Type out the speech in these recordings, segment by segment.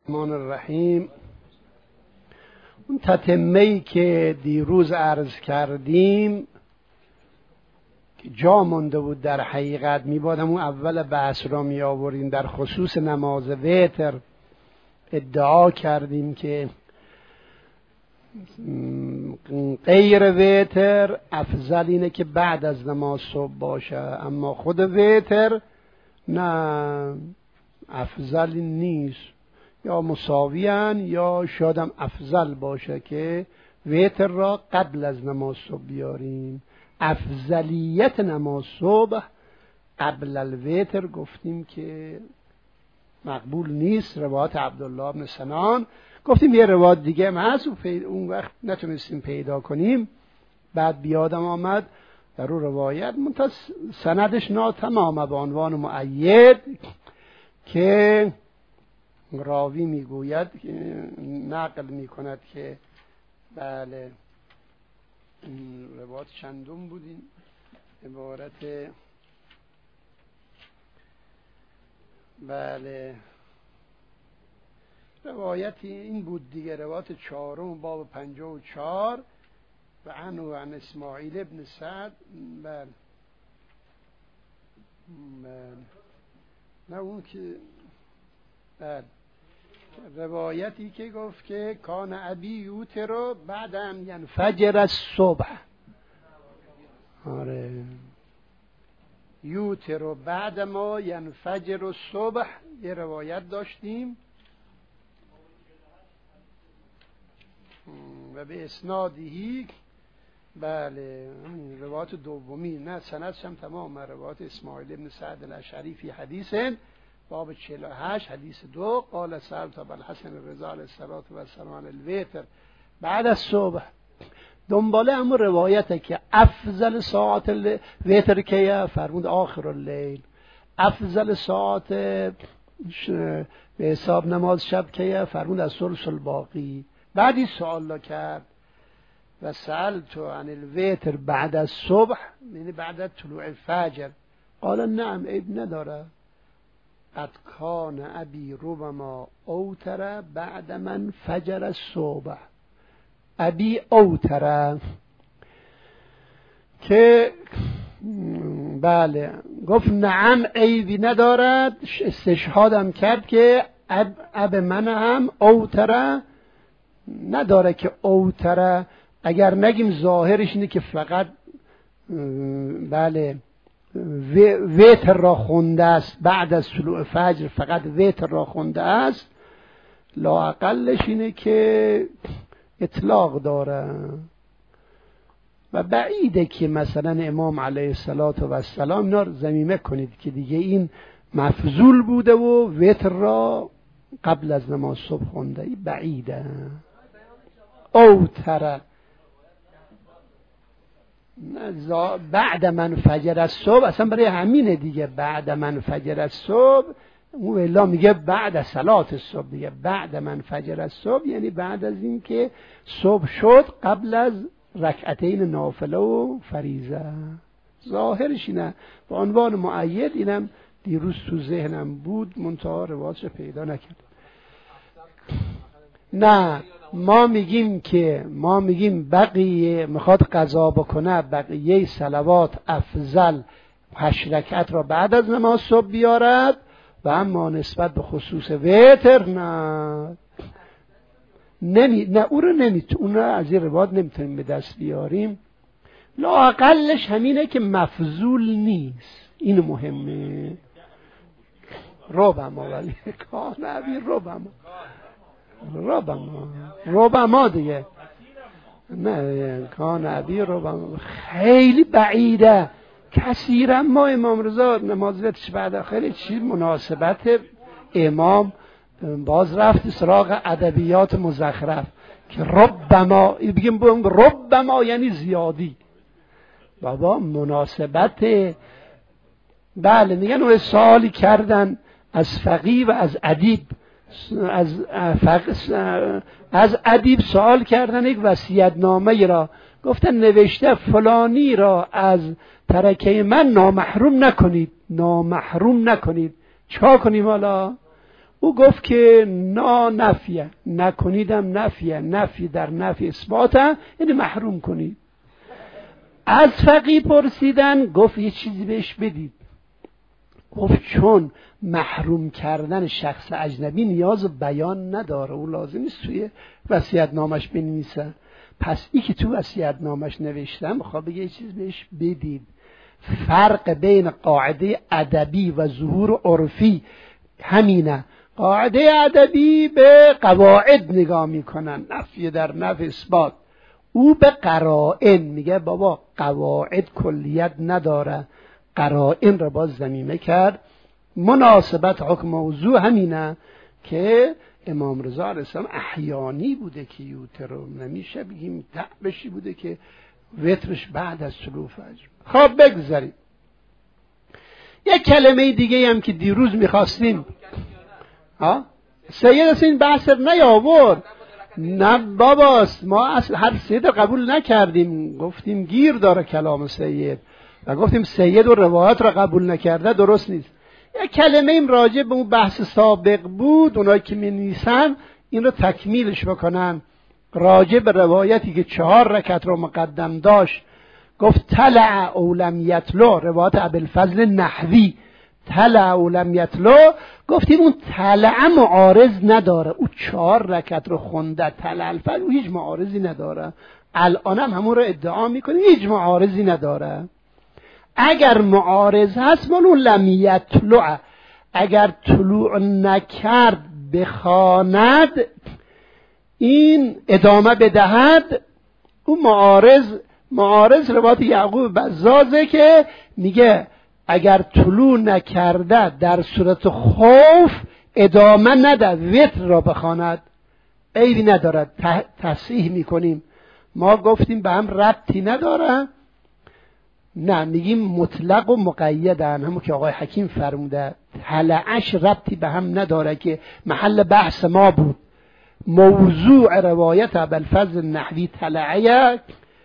الرحمن الرحیم. اون تتمه‌ای که دیروز عرض کردیم که جا مونده بود، در حقیقت میبادم اون اول بحث را می آوریم. در خصوص نماز وتر ادعا کردیم که غیر وتر افضل اینه که بعد از نماز صبح باشه، اما خود وتر نه، افضل نیست، یا مساویان یا شادم افضل باشه که وتر را قبل از نماز صبح بیاریم. افضلیت نماز صبح قبل الوتر گفتیم که مقبول نیست، روایت عبدالله بن سنان. گفتیم یه روایت دیگه هم هست، اون وقت نتونستیم پیدا کنیم، بعد بیادم آمد در اون روایت سندش ناتمامه به عنوان مؤید که راوی میگوید، نقل میکند که بله این روایت چندم بود، این عبارت بله روایتی این بود دیگه، روایت 4 باب 54 و عن اسماعیل ابن سعد. بله نه اون که بله روایتی که گفت که کان ابی یوتر بعد ان ینفجر الصبح. آره یوتر بعد ما ینفجر الصبح، یه روایت داشتیم و به اسنادی بله روایت دومی، نه سندش هم تمام، روایت اسماعیل ابن سعد الاشعری فی حدیث باب 48 حدیث 2 قال سألت ابا الحسن رضا علیه السلام عن الوتر بعد از صبح. دنباله همون روایته که افضل ساعت الوتر که فرمود آخر اللیل، افضل ساعت به حساب نماز شب که فرمود از ثلث الباقی. بعدی سوال کرد و سألت عن الوتر بعد از صبح، یعنی بعد از طلوع الفجر. قال نعم عیب نداره، قد کان ابی ربما اوتر بعد من فجر الصبح. ابی اوتر که بله گفت نعم عیبی ندارد، استشهادم کرد که اب من هم اوتر نداره، که اوتر اگر نگیم ظاهرش اینه که فقط بله وتر را خونده است، بعد از طلوع فجر فقط وتر را خونده است، لااقلش اینه که اطلاق داره و بعیده که مثلا امام علیه السلام اینا ضمیمه کنید که دیگه این مفضول بوده و وتر را قبل از نماز صبح خونده، این بعیده. اوتر بعد من فجر الصبح، اصلا برای همینه دیگه، بعد من فجر الصبح، اون الا میگه بعد از صلات الصبح دیگه، بعد من فجر الصبح یعنی بعد از این که صبح شد قبل از رکعتین نافله و فریضه. ظاهرش اینه، به عنوان مؤید اینم دیروز تو ذهنم بود منتها روایتش پیدا نکرد. نه ما میگیم بقیه میخواد قضا بکنه، بقیه صلوات افضل 8 رکعت را بعد از نماز صبح بیارد، و اما نسبت به خصوص وتر نه اون رو از این روایت نمیتونیم به دست بیاریم. لااقلش همینه که مفضول نیست، این مهمه. ربما ولی کانبی ربما دیگه نه، کانبی ربما خیلی بعیده کثیرا. ما امام رضا نمازش بعد خیلی چی مناسبت امام باز رفت سراغ ادبیات مزخرف که ربما بگیم ربما یعنی زیادی. بابا مناسبت بله میگن اون سوالی کردن از فقیه و از ادیب، از ادیب سوال کردن یک وصیت نامه را، گفتن نوشته فلانی را از ترکه من نامحروم نکنید. چا کنیم حالا؟ او گفت که نفیه، نکنیدم نفیه، نفی در نفی اثباته، یعنی محروم کنید. از فقیه پرسیدن، گفت یه چیزی بهش بدید. گفت چون محروم کردن شخص اجنبی نیاز بیان نداره، او لازم نیست توی وصیت‌نامش بنویسه، پس ای که تو وصیت‌نامش نوشتم میخواد بگه یه چیز بهش بدید. فرق بین قاعده ادبی و ظهور عرفی همینه. قاعده ادبی به قواعد نگاه میکنن، نفی در نفی اثبات. او به قرائن میگه بابا قواعد کلیت نداره، قرائن رو باز ضمیمه کرد. مناسبت حکم موضوع همینه که امام رضا علیه السلام احیانی بوده که یوتر، نمیشه بگیم تعبشی بوده که وترش بعد از طلوع فجر. خب بگذاریم یک کلمه دیگه هم که دیروز میخواستیم سید از این بحث نیاورد. نه باباست، ما اصلا هر سید قبول نکردیم، گفتیم گیر داره کلام سید و گفتیم سید و روایت را قبول نکرده درست نیست. یک کلمه ایم راجع به اون بحث سابق بود، اونایی که می نویسن این رو تکمیلش بکنن. راجع به روایتی که 4 رکعت رو مقدم داشت، گفت طلع او لم یطلع، روایت ابوالفضل نحوی، طلع او لم یطلع. گفتیم اون طلع معارض نداره، او 4 رکعت رو خونده، طلع الفجر، او هیچ معارضی نداره. الان هم همون رو ادعا میکنه، هیچ معارضی نداره. اگر معارض هست مالون لم یطلع، اگر طلوع نکرد بخواند، این ادامه بدهد، اون معارض روایت یعقوب بزازه که میگه اگر طلوع نکرده در صورت خوف ادامه نده، وتر را بخواند، عیبی ندارد. تصحیح میکنیم. ما گفتیم به هم ربطی نداره، نه میگیم مطلق و مقیدن، همون که آقای حکیم فرموده. طلعش ربطی به هم نداره که محل بحث ما بود. موضوع روایت ابوالفضل نحوی طلعه،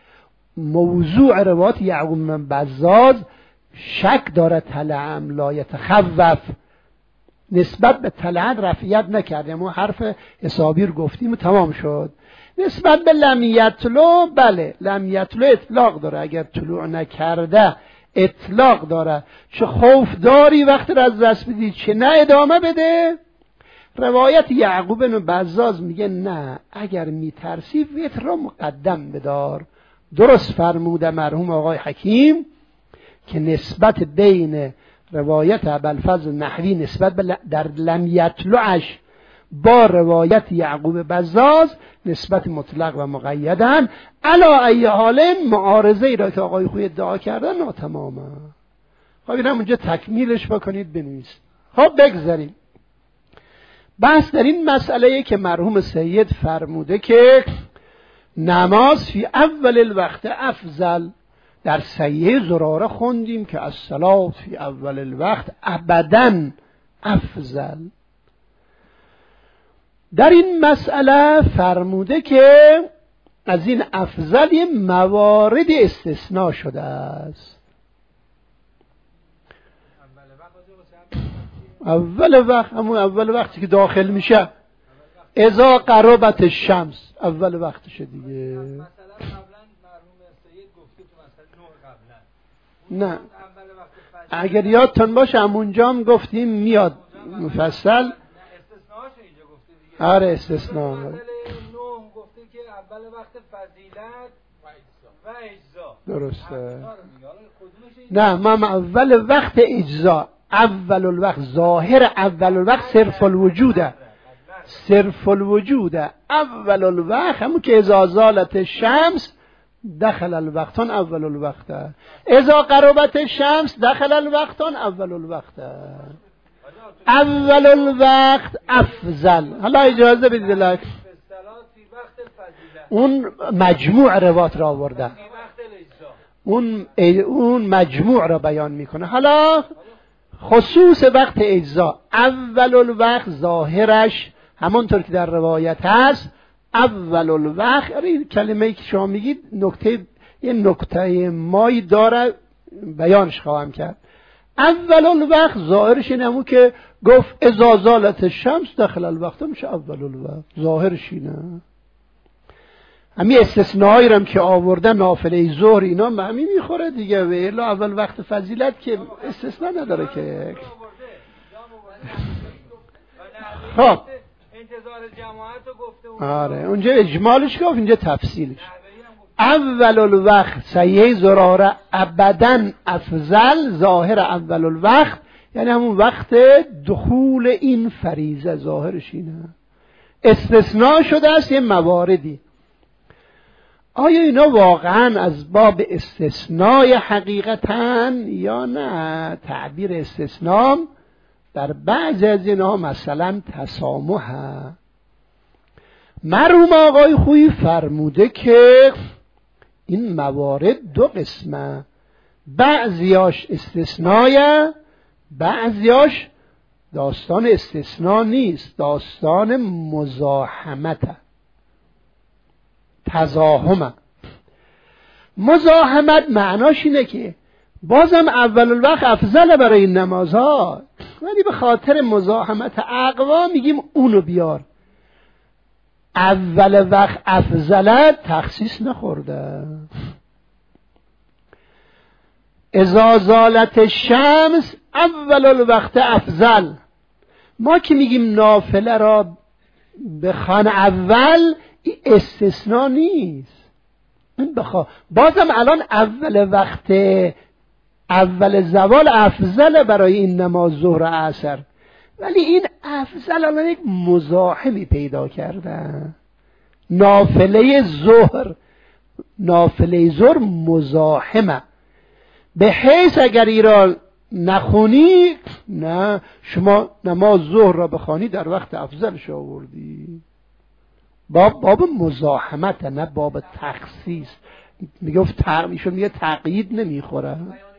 موضوع روایت یعقوب بن بزاز شک داره، طلعم لا یتخوف، نسبت به طلعت رفعیت نکردیم، ما حرف حسابیر گفتیم و تمام شد. نسبت به لم یطلع، بله لم یطلع اطلاق داره، اگر طلوع نکرده اطلاق داره. چه خوف داری وقتی را از دست بدی، چه نه ادامه بده. روایت یعقوب بن بزاز میگه نه، اگر میترسی وتر را مقدم بدار. درست فرموده مرحوم آقای حکیم که نسبت بین روایت ابوالفضل نحوی نسبت به در لم یطلعش با روایت یعقوب بزاز نسبت مطلق و مقیدن. علا ای حال معارضه ای را که آقای خوی ادعا کردن ناتمامه. خب این هم اونجا تکمیلش بکنید بنویسید. خب بگذاریم. بحث در این مسئله که مرحوم سید فرموده که نماز فی اول الوقت افضل. در صحیح زراره خوندیم که الصلاة فی اول الوقت ابداً افضل. در این مسئله فرموده که از این افضل موارد استثناء شده است. اول وقت همون اول وقتی که داخل میشه، اذا قربت الشمس اول وقتشه دیگه. نه اگر یادتون باشه همونجا هم گفتیم میاد مفصل. آره استثناء گفته که اول وقت فضیلت و اجزا. درسته. نه ما اول وقت اجزا، اول الوقت ظاهر اول الوقت صرف الوجوده، صرف الوجوده. اول الوقت همون که اذا زالت الشمس دخل الوقتان اول الوقت، اذا قربت الشمس دخل الوقتان اول الوقت. اول الوقت افضل. حالا اجازه بدید لک اون مجموع روایت را آورده، اون مجموع را بیان میکنه. حالا خصوص وقت اجزا، اول الوقت ظاهرش همونطور که در روایت هست اول الوقت. این کلمه‌ای که شما میگید یه نکته مایی داره، بیانش خواهم کرد. اول الوقت ظاهرش اینمون که گفت اذا زالت الشمس دخل الوقت، میشه اول الوقت، ظاهرش اینه. همین استثنایی هم که آوردن نافله ظهر اینا همین میخوره دیگه، و الا اول وقت فضیلت که استثنا نداره که. خب انتظار جماعت رو گفته. آره اونجا اجمالش گفت، اینجا تفصیلش. اول الوقت سیه زراره ابداً افضل، ظاهر اول الوقت یعنی همون وقت دخول این فریضه، ظاهرش اینه. استثناء شده است یه مواردی. آیا اینا واقعا از باب استثناء حقیقتاً یا نه؟ تعبیر استثناء در بعضی از اینها مثلا تسامح. مرحوم آقای خویی فرموده که این موارد دو قسمه، بعضیاش استثناء، بعضیاش داستان استثناء نیست، داستان مزاحمت، تزاحم. مزاحمت معناش اینه که بازم اول الوقت افضل برای این نمازها، ولی به خاطر مزاحمت اقوام میگیم اونو بیار. اول وقت افضلت تخصیص نخورده. اذا زالت الشمس اول الوقت افضل. ما که میگیم نافله را بخوان اول، این استثناء نیست. بازم الان اول وقت، اول زوال افضل برای این نماز ظهر عصر، ولی این افضل الان یک مزاحمی پیدا کرده. نافله ظهر مزاحمه، به حیث اگر ایران نخونی، نه شما نماز ظهر را بخوانی در وقت افضلش آوردی. باب مزاحمت، نه باب تخصیص. میگفت ایشون میگه تقیید نمیخوره.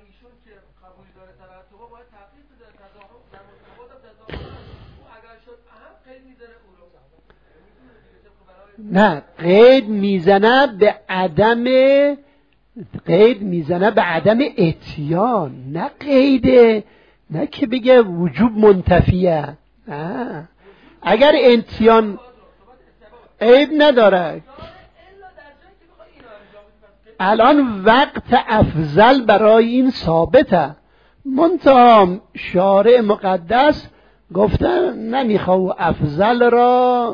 نه قید میزنه به عدم اتیان، نه قیده، نه که بگه وجوب منتفیه. نه اگر اتیان عیب نداره. الان وقت افضل برای این ثابته، منتها شارع مقدس گفته نمیخواه افضل را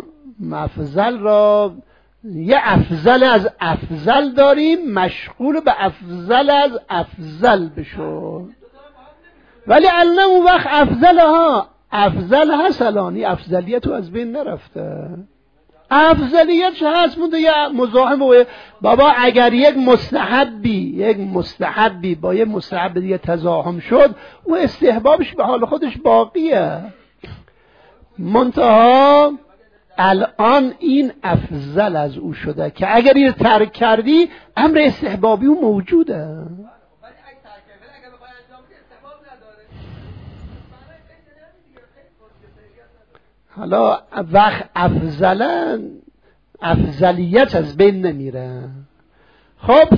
یه افضل از افضل داریم، مشغول به افضل از افضل بشو. ولی الان اون وقت افضل هست، الان افضلیت رو از بین نرفته. افضلیت هست، مونده یه مزاحم. بابا اگر یک مستحبی با یه مستحب دیگه تزاحم شد، و استحبابش به حال خودش باقیه. منتها الان این افضل از او شده که اگر این ترک کردی امر استحبابی او موجوده. حالا وقت افضلیت از بین نمیره. خب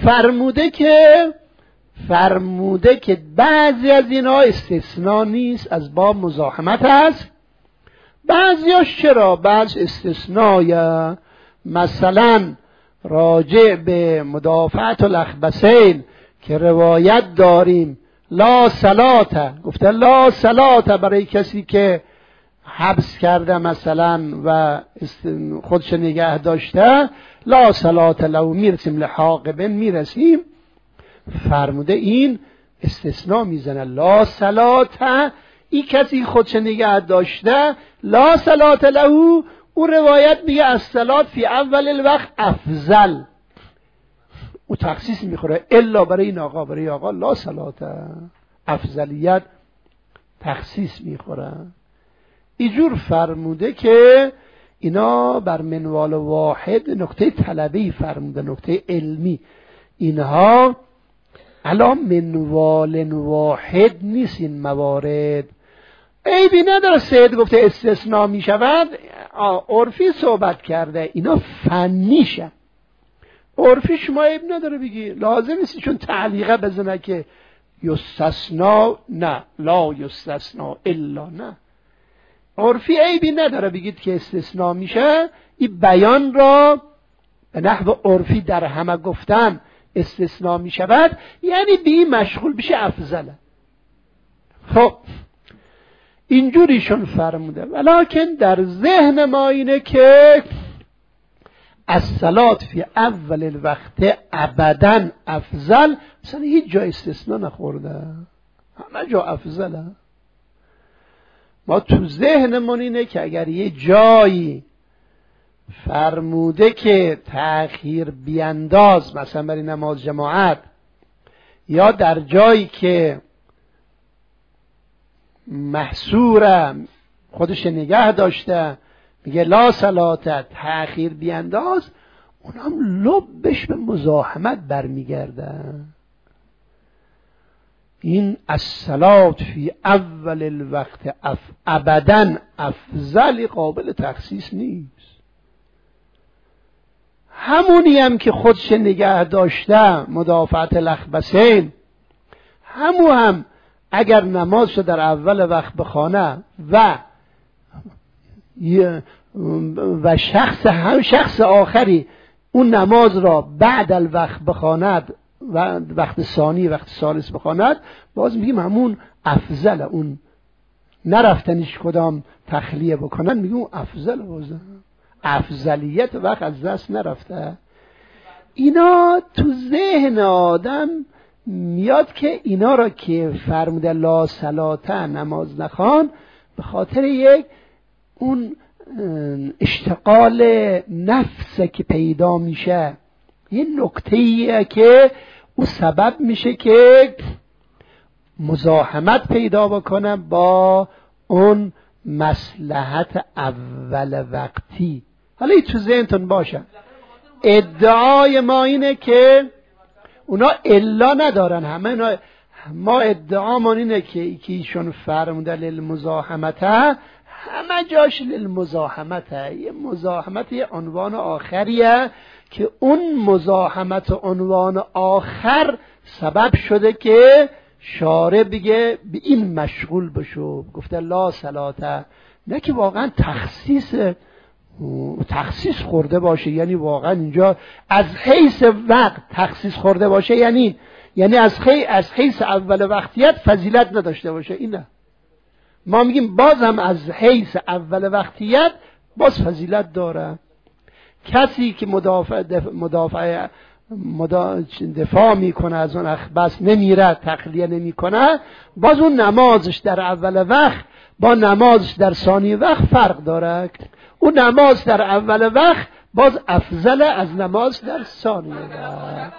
فرموده که بعضی از اینا استثناء نیست، از باب مزاحمت هست. بعضیاش چرا؟ بعض استثناء، مثلا راجع به مدافعت الاخبثین که روایت داریم لا صلاة، گفته لا صلاة برای کسی که حبس کرده مثلا و خودش نگه داشته، لا صلاة له، میرسیم لحاقبن، میرسیم. فرموده این استثناء میزنه، لا صلاة، این کسی خودش نگه داشته لا صلاة له، او روایت میگه الصلاة فی اول الوقت افضل، او تخصیص میخوره الا برای این آقا، برای آقا لا صلاة، افضلیت تخصیص میخوره. اینجور فرموده که اینا بر منوال واحد، نکته طلبی فرموده، نکته علمی. اینها الان منوال واحد نیست این موارد. عیبی نداره سید گفته استثناء می شود، عرفی صحبت کرده، اینا فنیشه. عرفی شما عیب نداره بگی، لازم نیست چون تعلیقه بزنه که یستثنا، نه لا یستثنا الا، نه عرفی عیبی نداره بگید که استثناء میشه. این بیان را به نحو عرفی در همه گفتن استثناء میشود، یعنی به این مشغول بشه افضله. خب اینجوریشون فرموده. ولکن در ذهن ما اینه که الصلاة فی اول الوقت ابدا افضل، اصلا هیچ جا استثناء نخورده، همه جا افضله. ما تو ذهنمون اینه که اگر یه جایی فرموده که تأخیر بینداز، مثلا برای نماز جماعت، یا در جایی که محصور خودش نگه داشته میگه لا صلاة تأخیر بینداز، اونم لبش به مزاحمت برمیگرده. این الصلاة فی اول الوقت ابدا افضل قابل تخصیص نیست. همونی هم که خودش نگه داشته مدافعت الاخبثین، هم اگر نمازشو در اول وقت بخونه و شخص آخری اون نماز را بعد الوقت بخواند و وقت ثانی وقت ثالث بخواند، باز میگیم همون افضل، اون نرفتنش کدام تخلیه بکنن میگیم اون افضل، بازه افضلیت وقت از دست نرفته. اینا تو ذهن آدم میاد که اینا را که فرموده لا صلاة نماز نخوان، به خاطر یک اون اشتغال نفسه که پیدا میشه، یه نکته‌ایه که او سبب میشه که مزاحمت پیدا بکنه با اون مصلحت اول وقتی. حالا این تو ذهنتون باشه. ادعای ما اینه که اونا الا ندارن، همه ما ادعامون اینه که ایشون فرموده للمزاحمته، همه جاش للمزاحمته. یه مزاحمت یه عنوان آخریه که اون مزاحمت عنوان آخر سبب شده که شارع بگه به این مشغول بشو، گفته لا صلاة، نه که واقعا تخصیص خورده باشه، یعنی واقعا اینجا از حیث وقت تخصیص خورده باشه، یعنی از حیث اول وقتیت فضیلت نداشته باشه. اینه ما میگیم بازم از حیث اول وقتیت باز فضیلت داره. کسی که دفاع میکنه از اون اخبث، نمیره تخلیه نمیکنه، باز اون نمازش در اول وقت با نمازش در ثانی وقت فرق داره. اون نماز در اول وقت باز افضل از نماز در ثانی وقت.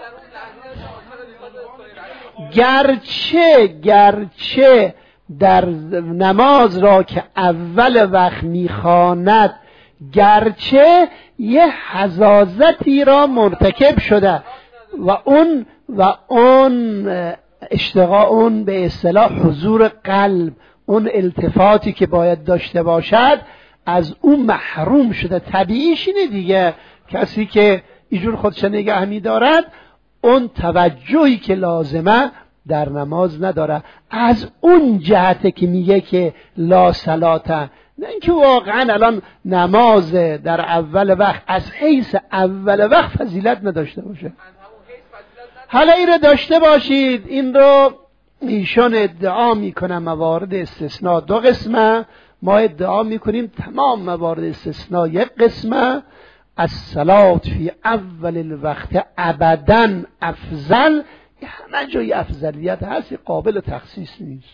گرچه در نماز را که اول وقت میخواند، گرچه یه حزازتی را مرتکب شده و اون اشتغال، اون به اصطلاح حضور قلب، اون التفاتی که باید داشته باشد از اون محروم شده. طبیعیش اینه دیگه، کسی که اینجور خودش نگه می دارد اون توجهی که لازمه در نماز نداره. از اون جهته که میگه که لا صلاة، نه اینکه واقعا الان نماز در اول وقت از حیث اول وقت فضیلت نداشته باشه. حالا این رو داشته باشید، این رو ایشان ادعا میکنن موارد استثناء دو قسمه، ما ادعا میکنیم تمام موارد استثناء یک قسمه. الصلاة فی اول الوقت ابدا افضل، همه جای افضلیت هست، قابل تخصیص نیست.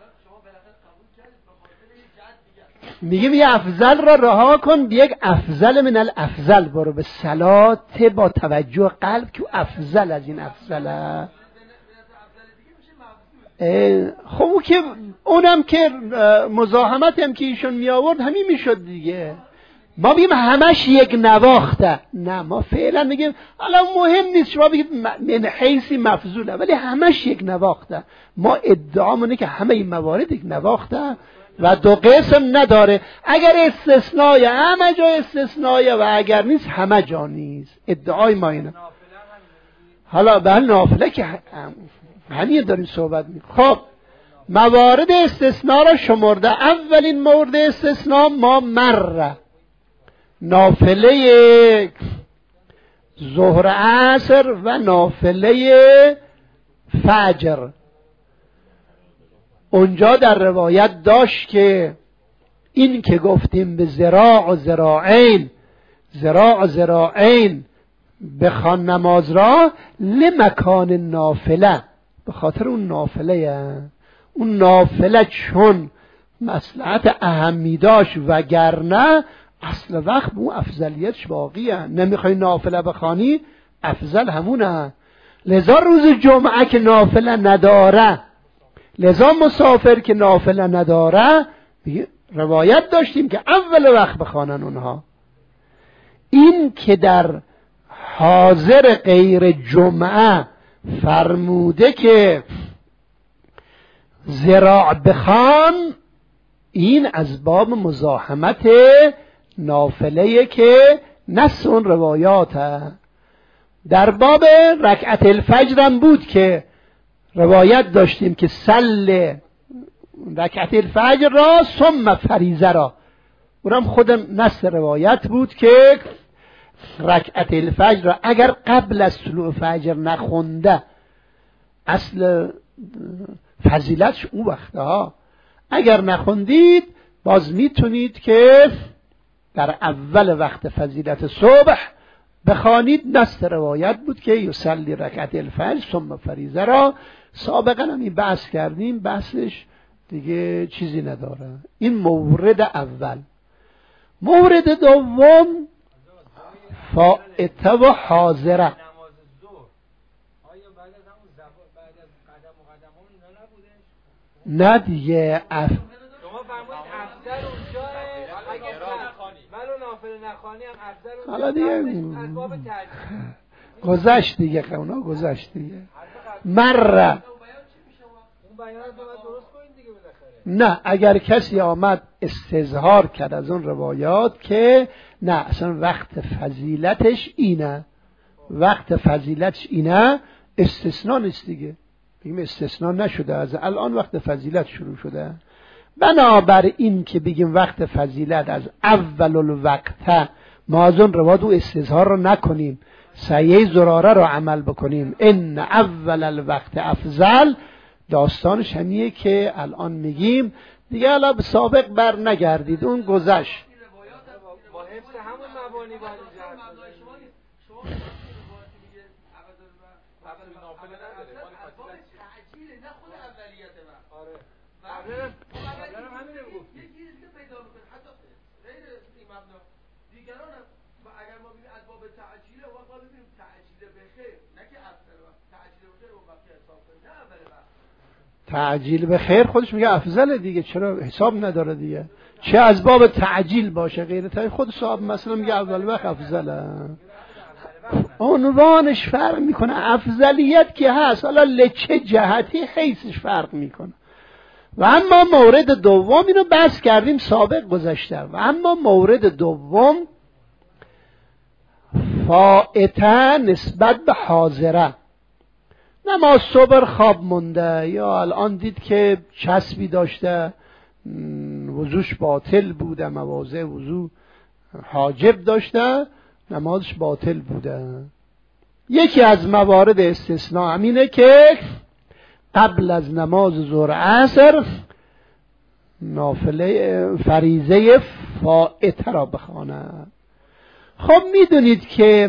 میگیم یه افضل را رها کن، بیگ افضل من الافضل برو، به صلات با توجه قلب که افضل از این افضله. خب که اونم که مزاحمت هم که ایشون می آورد همین میشد دیگه. ما بگیم همش یک نواخته، نه ما فعلا میگیم حالا مهم نیست، شما بگید من حیثی مفضوله، ولی همش یک نواخته. ما ادعامونه که همه این موارد یک نواخته و دو قسم نداره. اگر استثنای همه جا استثنای و اگر نیست همه جا نیست. ادعای ما اینه. حالا به نافله که همین داریم صحبت میکنیم. خب موارد استثناء را شمرده. اولین مورد استثناء ما مره، نافله ظهر عصر و نافله فجر. اونجا در روایت داشت که این که گفتیم به ذراع و ذراعین بخوان نماز را لمکان نافله، به خاطر اون نافله، اون نافله چون مصلحت اهمی داشت، وگرنه اصل وقت به اون افضلیتش باقیه. نمیخوای نافله بخوانی افضل همونه. لذا روز جمعه که نافله نداره، لذا مسافر که نافله نداره، روایت داشتیم که اول وقت بخوانن اونها. این که در حاضر غیر جمعه فرموده که ذراع بخوان، این از باب مزاحمت نافله که نص اون روایات. در باب رکعت الفجر هم بود که روایت داشتیم که صل رکعت الفجر را ثم فریضه را، اونم خود نص روایت بود که رکعت الفجر را اگر قبل از طلوع فجر نخونده، اصل فضیلتش اون وقته ها، اگر نخوندید باز میتونید که در اول وقت فضیلت صبح بخوانید. نص روایت بود که یصلی رکعت الفجر ثم فریضه را. سابقا هم این بحث کردیم، بحثش دیگه چیزی نداره. این مورد اول. مورد دوم فائته و حاضره. نه دیگه شما فرمودید افضل اونجا اگه ولو نافله نخوانی هم افضل حالا دیگه گذشت دیگه، اونا گذشت دیگه. مره نه، اگر کسی آمد استظهار کرد از اون روایات که نه اصلا وقت فضیلتش اینه، وقت فضیلتش اینه، استثناء نیست دیگه. بگیم استثناء نشده، از الان وقت فضیلت شروع شده. بنابر این که بگیم وقت فضیلت از اول الوقت، ما از اون روایات و استظهار رو نکنیم، سعیه زراره رو عمل بکنیم. ان اول الوقت افضل، داستانش همیه که الان میگیم دیگه. الان به سابق بر نگردید، اون گذشت. با حفظ همون مبانی باید تعجیل به خیر خودش میگه افضله دیگه، چرا حساب نداره دیگه؟ چه از باب تعجیل باشه غیر تعجیل، خود صاحب مثلا میگه اول وقت افضله، عنوانش فرق میکنه، افضلیت که هست، حالا لچه جهتی حیثش فرق میکنه. و اما مورد دوم، اینو بحث کردیم سابق گذشته، و اما مورد دوم فائته نسبت به حاضره. نماز صبح خواب مونده، یا الان دید که چسبی داشته، وضوش باطل بوده، مواضع وضو حاجب داشته، نمازش باطل بوده. یکی از موارد استثناء همینه که قبل از نماز ظهر عصر نافله فریضه فائته را بخوانه. خب میدونید که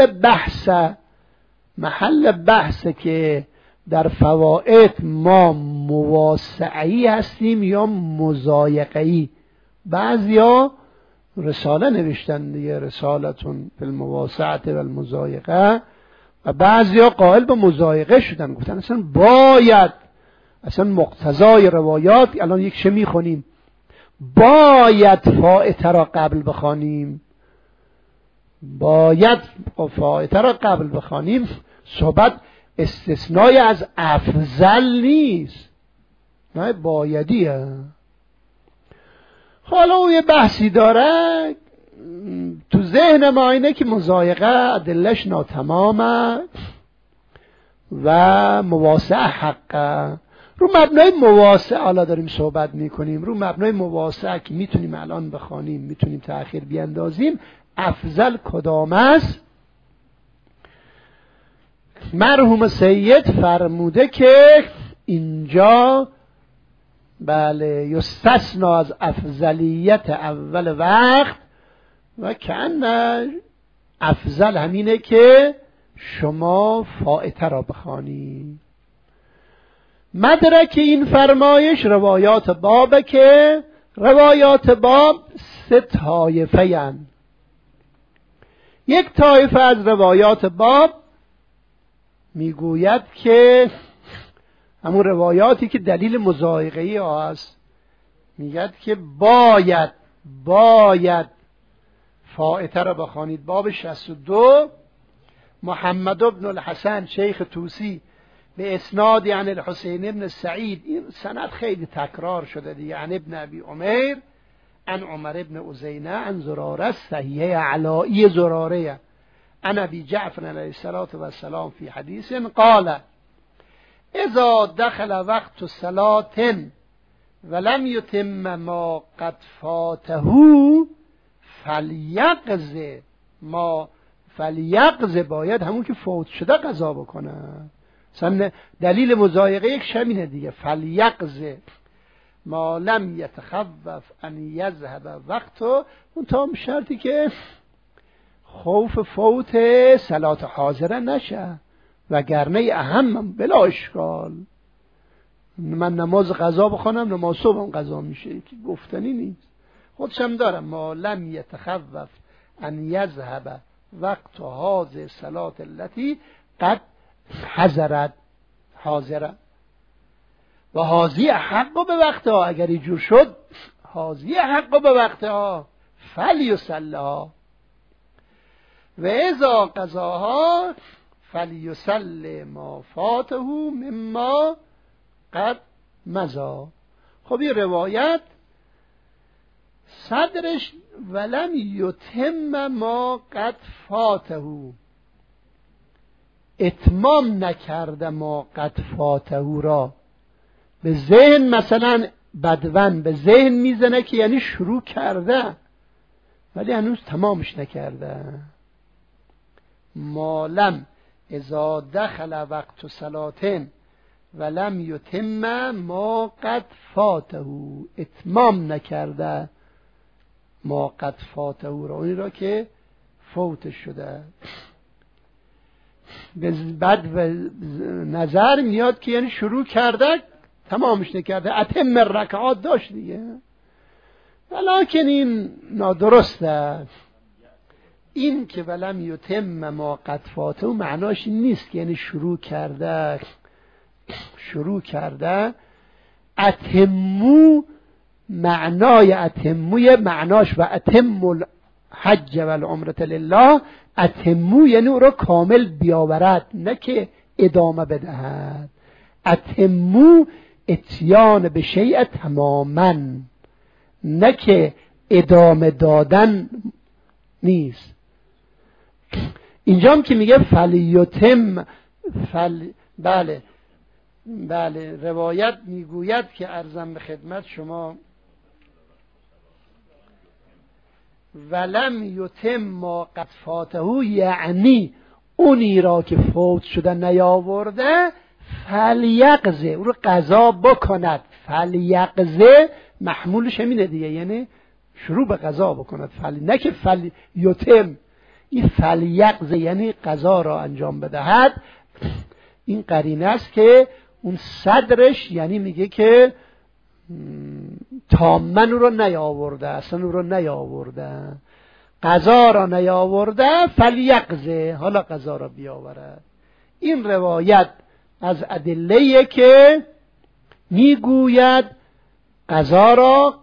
محل بحث که در فوائد ما مواسعی هستیم یا مضایقه‌ای. بعضیا رساله نوشتن دیگه، رسالتون فی المواسعه و المضایقه، و بعضیا قائل به مضایقه شدن، گفتن اصلا باید، اصلا مقتضای روایات الان یک شمی خونیم، باید فائته را قبل بخوانیم، باید فائته را قبل بخوانیم. صحبت استثنای از افضل نیست، نه بایدیه. حالا او یه بحثی داره تو ذهن ما، اینه که مضایقه ادلش ناتمامه و مواسع حقه. رو مبنای مواسع حالا داریم صحبت میکنیم، رو مبنای مواسع که میتونیم الان بخوانیم، میتونیم تأخیر بیندازیم، افضل کدام است؟ مرحوم سید فرموده که اینجا بله یستثنا از افضلیت اول وقت و کأن افضل همینه که شما فائته را بخوانی. مدرک این فرمایش روایات بابه که روایات باب 3 طایفه هستند. یک طایفه از روایات باب میگوید که همون روایاتی که دلیل مضایقه‌ای هست، میگد که باید فائته را بخوانید. باب 62 محمد بن الحسن شیخ توسی به اسناد عن الحسین بن سعید، این سند خیلی تکرار شده دیگه، عن ابن ابی عمیر عن عمر بن ازینه عن زراره، صحیحه علایی زراره، عن ابی جعفر علیه الصلاة والسلام فی حدیث قال اذا دخل وقت صلاة ولم يتم ما قد فاته فلیقض باید همون که فوت شده قضا بکنه. مثلا دلیل مضایقه یک شمینه دیگه، فلیقض ما لم یتخوف ان یذهب وقته، اون تا شرطی که خوف فوت صلات حاضره نشه، وگرنه اهم بلا اشکال من نماز قضا بخونم نماز صبحم قضا میشه که گفتنی نیست، خودشم دارم. ما لم یتخوف ان یذهب وقت هذه صلات التي قد حضرت حاضره و حاضی حق به وقتها، اگر اینجور شد حاضی حق به وقتها فلیصلها و اذا قضاها فلیصل ما فاته مما قد مضى. خب این روایت صدرش ولم یتم ما قد فاته، اتمام نکرده ما قد فاته را. به ذهن مثلا بدون به ذهن میزنه که یعنی شروع کرده ولی هنوز تمامش نکرده. مالم اذا دخل وقت صلاتن ولم یتم ما قد فاته، اتمام نکرده ما قد فاته را، اونی را که فوت شده. بعد نظر میاد که یعنی شروع کرده تمامش نکرده، اتم رکعات داشت دیگه، ولیکن این نادرسته. این که ولم یتم ما قد فاته معناش این نیست که یعنی شروع کرده. اتمو معنای اتموی معناش و اتم الحج و العمرة لله، اتمو یعنی او را کامل بیاورد نه که ادامه بدهد. اتمو اتیان به شیء تماما، نه که ادامه دادن نیست. اینجا هم که میگه فلیتم بله روایت میگوید که عرضم به خدمت شما ولم یتم ما قد فاته، یعنی اونی را که فوت شده نیاورده فلیقضه، او رو قضا بکند. فلیقضه محمولش همینه دیگه، یعنی شروع به قضا بکند. نه که فلیتم، این فلیقضه یعنی قضا را انجام بدهد. این قرینه است که اون صدرش یعنی میگه که تامن او رو نیاورده، اصلا او رو نیاورده، قضا را نیاورده، فلیقضه حالا قضا را بیاورد. این روایت از ادله که میگوید قضا را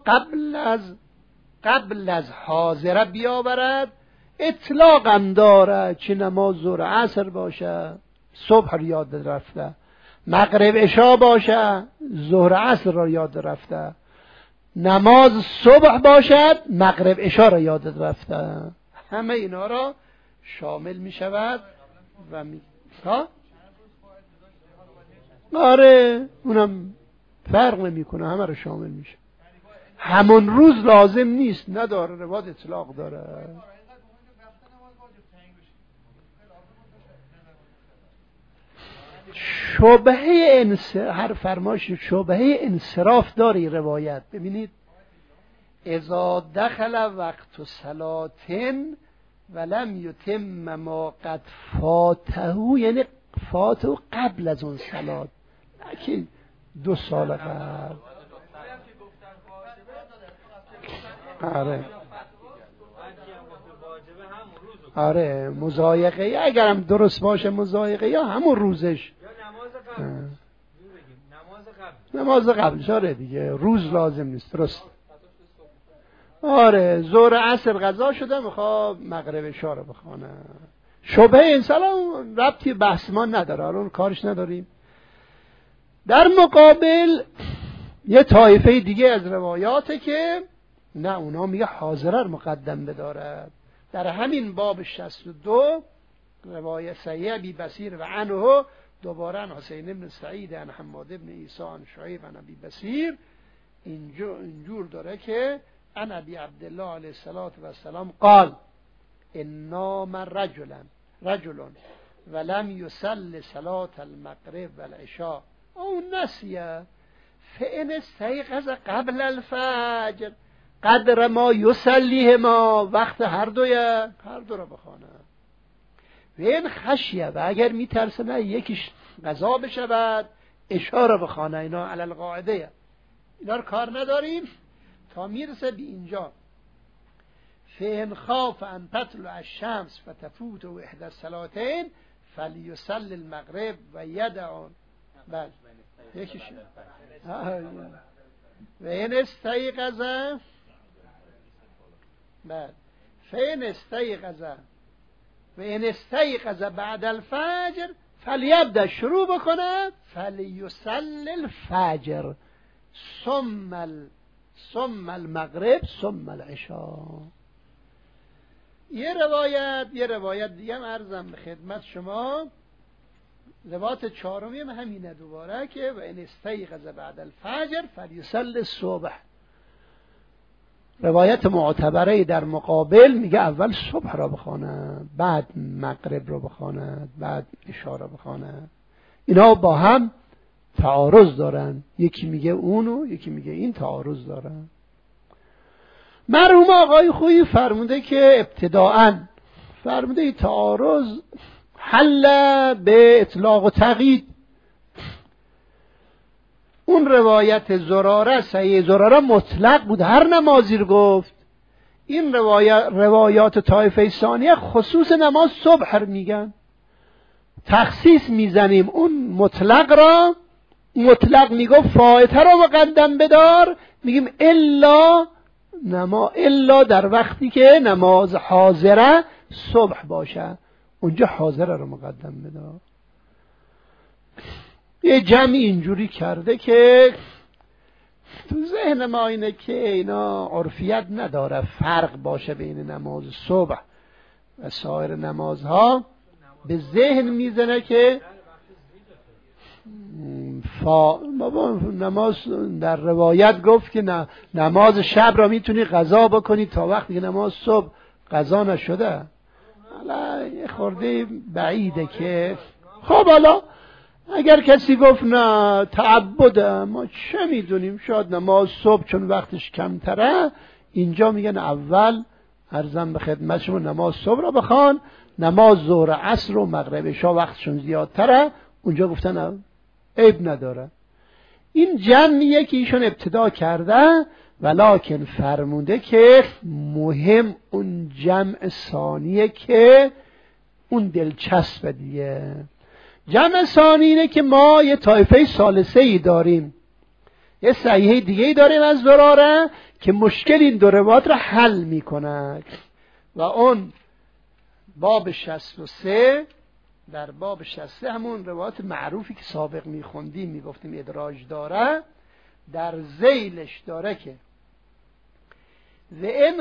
قبل از حاضره بیاورد. اطلاق هم داره، چه نماز ظهر عصر باشه صبح یاد رفته، مغرب عشا باشه ظهر عصر را یاد رفته، نماز صبح باشد مغرب عشا را یاد رفته، همه اینا را شامل می شود و آره اونم فرق نمیکنه، همه رو شامل میشه. همون روز لازم نیست، نداره، روایت اطلاق داره. شبهه هر فرمایش شبهه انصراف داری روایت. ببینید اذا دخل وقت صلاتن ولم یتم ما قد فاته، یعنی فاته قبل از اون صلات، نه که 2 سال قبل. آره مضایقه اگرم درست باشه، مضایقه یا همون روزش، نماز قبلش. آره دیگه روز لازم نیست، درست. آره ظهر عصر قضا شده، میخواد مغرب عشا رو بخونه. شبهه انسان ربطی بحث ما نداره، اون کارش نداریم. در مقابل یه طایفه دیگه از روایاته که نه، اونا میگه حاضره رو مقدم بدارد. در همین باب 62 روایت صحیح ابی بصیر و عنه دوباره حسین بن سعید عن حماد بن عیسی عن شعیب عن ابی بصیر اینجور داره که عن ابی عبدالله علیه السلام قال ان نام رجل ولم يصل صلاة المغرب والعشاء او نسیه فان استيقظ قبل الفجر قدر ما یصلیه ما، وقت هر دو رو بخوانه. و این خشیه، و اگر میترسه نه یکیش قضا بشود، عشا رو بخوانه. اینا علی القاعده، اینا رو کار نداریم تا میرسه به اینجا. فان خاف ان تطلع الشمس فتفوت احدى الصلاتين فليصلي المغرب و یدع بل یکیش و این استیقظ بعد فین استیقظ بعد الفجر فلیبدأ، شروع بکنه فلیصلی الفجر ثم المغرب ثم العشاء. یه روایت دیگه هم عرضم به خدمت شما، روایت 4 هم همینه دوباره که و این استیقظ بعد الفجر فلیصلی الصبح. روایت معتبره در مقابل میگه اول صبح را بخواند، بعد مغرب را بخواند، بعد عشا را بخواند. اینا با هم تعارض دارن، یکی میگه اونو یکی میگه این، تعارض دارن. مرحوم آقای خویی فرموده که ابتداءً فرموده تعارض حل به اطلاق و تقیید. اون روایت زراره، صحیح زراره مطلق بود، هر نمازی رو گفت. این روایات طایفه ثانیه خصوص نماز صبح میگن، تخصیص میزنیم اون مطلق را. مطلق میگفت فائته را مقدم بدار، میگیم الا در وقتی که نماز حاضره صبح باشه، اونجا حاضره را مقدم بدار. یه جمعی اینجوری کرده که تو ذهن ما اینه که اینا عرفیت نداره، فرق باشه بین نماز صبح و سایر نمازها. به ذهن میزنه که بابا نماز در روایت گفت که نماز شب را میتونی قضا بکنی تا وقتی که نماز صبح قضا نشده. حالا یه خورده بعیده که خب حالا اگر کسی گفت نه تعبده، ما چه میدونیم، شاید نماز صبح چون وقتش کمتره، اینجا میگن اول عرضم به خدمت شما نماز صبح را بخوان، نماز ظهر عصر و مغرب عشا وقتشون زیادتره، اونجا گفتن عیب نداره. این جمعیه که ایشون ابتدا کرده، ولکن فرموده که مهم اون جمع ثانیه که اون دلچسبه دیگه. جمع ثانی اینه که ما یه طایفه ثالثه ای داریم، یه صحیحه دیگه ای داریم از زراره که مشکل این دو روایات را حل میکنه. و اون باب 63، در باب 63 همون روایات معروفی که سابق میخوندیم میگفتیم ادراج داره، در ذیلش داره که و این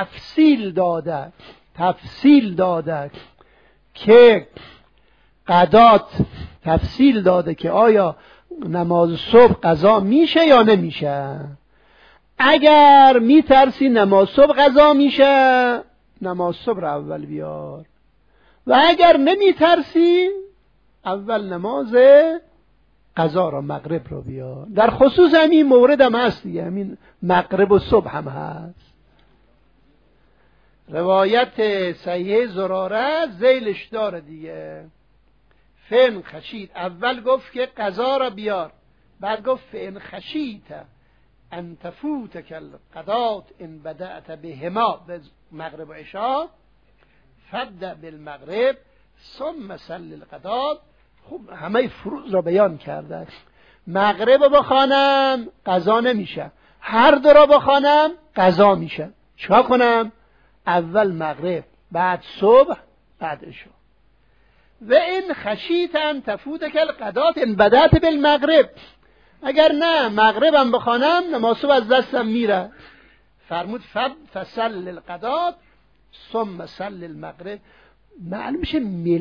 تفصیل داده که قضات، تفصیل داده که آیا نماز صبح قضا میشه یا نمیشه؟ اگر میترسی نماز صبح قضا میشه، نماز صبح رو اول بیار، و اگر نمیترسی اول نماز قضا رو، مغرب رو بیار. در خصوص همین مورد هم هست دیگه، همین مغرب و صبح هم هست. روایت صحیح زراره ذیلش داره دیگه. فن خشید، اول گفت که قضا را بیار، بعد گفت فن خشیت ان تفوتک القضات ان بدأت بهما، به مغرب و عشاء، فبدأ بالمغرب ثم صل القضات. خوب همه فروض را بیان کرده. مغرب رو بخوانم قضا نمیشه، هر دو را بخوانم قضا میشه. چیکار کنم؟ اول مغرب، بعد صبح، بعد عشاء. و این خشیت ان تفوتک القضات ان بدأت بالمغرب، اگر نه مغربم بخوانم نماز صبح از دستم میره. فرمود فصل القضات ثم صل المغرب. معلوم میشه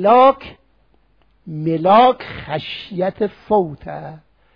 ملاک خشیت فوته،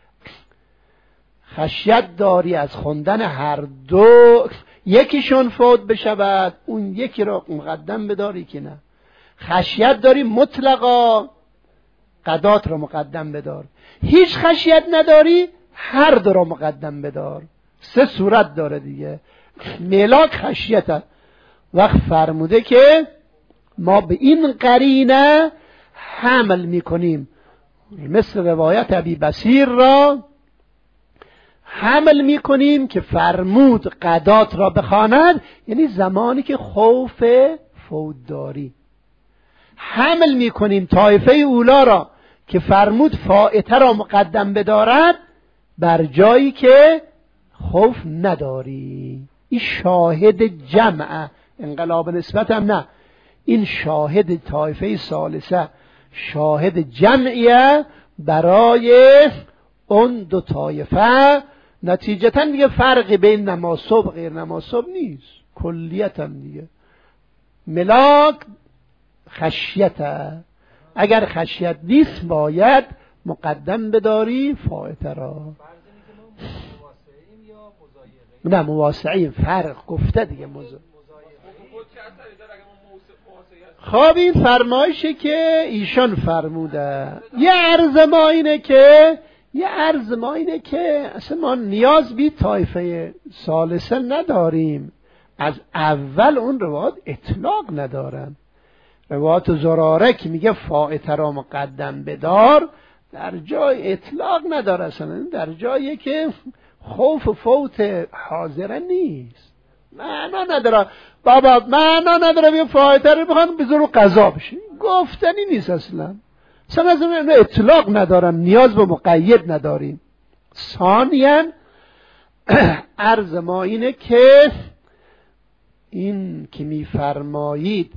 خشیت داری از خوندن هر دو، یکیشون فوت بشود اون یکی را مقدم بداری که نه. خشیت داری مطلقا، قضات را مقدم بدار. هیچ خشیت نداری، هر دو را مقدم بدار. سه صورت داره دیگه. ملاک خشیت. وقت فرموده که ما به این قرینه حمل میکنیم، مثل روایت ابی بصیر را حمل میکنیم که فرمود قضات را بخواند، یعنی زمانی که خوف فوت داری. حمل میکنیم طایفه اولا را که فرمود فائته را مقدم بدارد بر جایی که خوف نداری. این شاهد جمع، انقلاب نسبت هم نه، این شاهد طایفه ثالثه، شاهد جمعیه برای اون دو طایفه. نتیجتا دیگه فرقی بین نماز صبح غیر نماز صبح نیست، کلیتا دیگه. ملاک خشیت، اگر خشیت نیست باید مقدم بداری فائته را. نه مواسعیم، فرق گفته دیگه. خب این فرمایشه که ایشان فرموده. یه عرض ما اینه که اصلا ما نیاز بی طایفه ثالثه نداریم. از اول اون روایت اطلاق ندارن. روایت زراره که میگه فائته را مقدم بدار، در جای اطلاق نداره، اصلا در جایی که خوف فوت حاضره نیست. معنا نداره بابا، معنا نداره بیا فائته رو بخوان بذارو قضا بشه، گفتنی نیست اصلا. اصلا از اون اطلاق ندارن، نیاز به مقید نداریم. ثانیاً عرض ما اینه که این که میفرمایید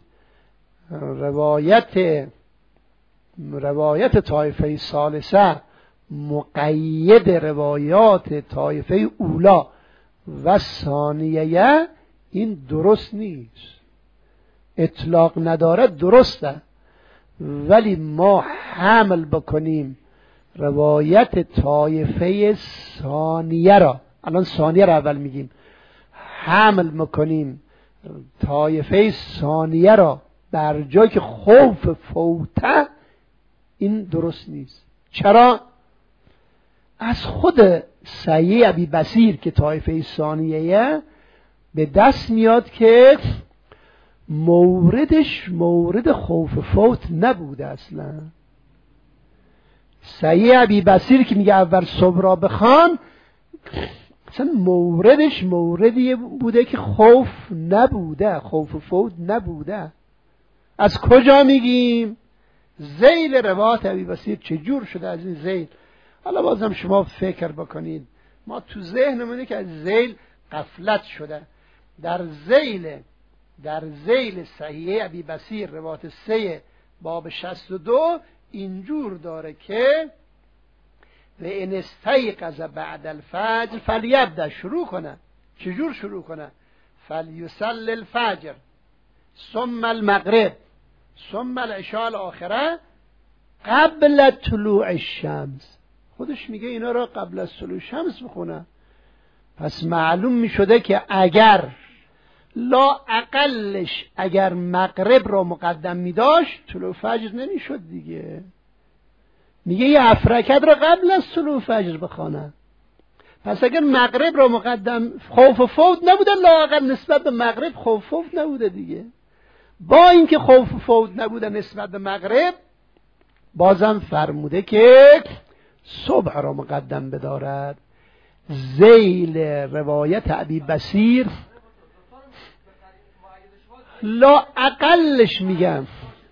روایت طایفه ثالثه مقید روایات طایفه اولا و ثانیه، این درست نیست. اطلاق نداره درسته، ولی ما حمل بکنیم روایت طایفه ثانیه را، الان ثانیه را اول میگیم، حمل میکنیم طایفه ثانیه را بر جای که خوف فوته، این درست نیست. چرا؟ از خود صحیح ابی بصیر که طایفه ثانیه به دست میاد که موردش مورد خوف فوت نبوده اصلا. صحیح ابی بصیر که میگه اول صبح را بخوان، اصلا موردش موردی بوده که خوف نبوده، خوف فوت نبوده. از کجا میگیم؟ ذیل روایت ابی بصیر چجور شده از این ذیل؟ حالا بازم شما فکر بکنید، ما تو ذهنمونه که از ذیل غفلت شده. در ذیل صحیح ابی بصیر روایت 3 باب 62 اینجور داره که و ان استیقظ بعد الفجر فلیبدأ، شروع کنه. چجور شروع کنه؟ فلیصلی الفجر ثم المغرب ثم العشاء الاخره قبل طلوع الشمس. خودش میگه اینا را قبل از طلوع شمس بخونن. پس معلوم میشده که اگر لا اقلش اگر مغرب را مقدم میداشت طلوع فجر نمیشد دیگه. میگه یه 7 رکعت را قبل از طلوع فجر بخوانن. پس اگر مغرب را مقدم خوف و فوت نبوده، لااقل نسبت به مغرب خوف و فوت نبوده دیگه. با اینکه خوف و فوت نبوده نسبت به مغرب، بازم فرموده که صبح را مقدم بدارد. ذیل روایت ابی بصیر لا اقلش میگم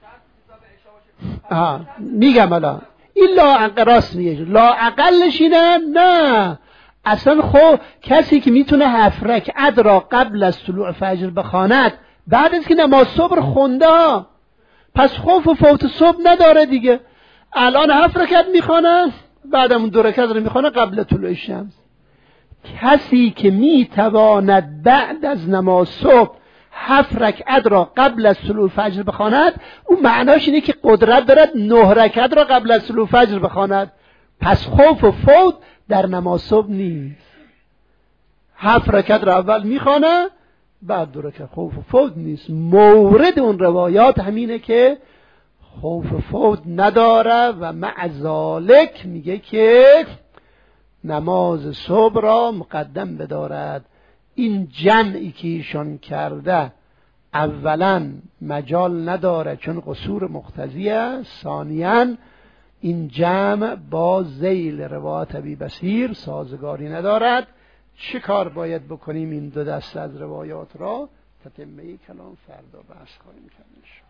میگم الان این لا راست میگه لا اقلش اینه. نه اصلا کسی که میتونه 7 رکعت را قبل از طلوع فجر بخواند بعد از که نماز صبح خونده، پس خوف و فوت صبح نداره دیگه. الان 7 رکعت میخوانه، بعدم اون 2 رکعت رو میخوانه قبل طلوع شمس. کسی که میتواند بعد از نماز صبح 7 رکعت را قبل از طلوع فجر بخواند، اون معناش اینه که قدرت دارد 9 رکعت را قبل از طلوع فجر بخواند. پس خوف و فوت در نماز صبح نیست. 7 رکعت را اول میخوانه، بعد 2 رکعت. خوف و فوت نیست. مورد اون روایات همینه که خوف و فوت نداره و مع ذالک میگه که نماز صبح را مقدم بدارد. این جمعی که ایشان کرده اولا مجال نداره چون قصور مقتضیه، ثانیاً این جمع با ذیل روایت ابی بصیر سازگاری ندارد. چه کار باید بکنیم این 2 دسته از روایات را؟ تتمه کلام فردا بحث خواهیم کرد.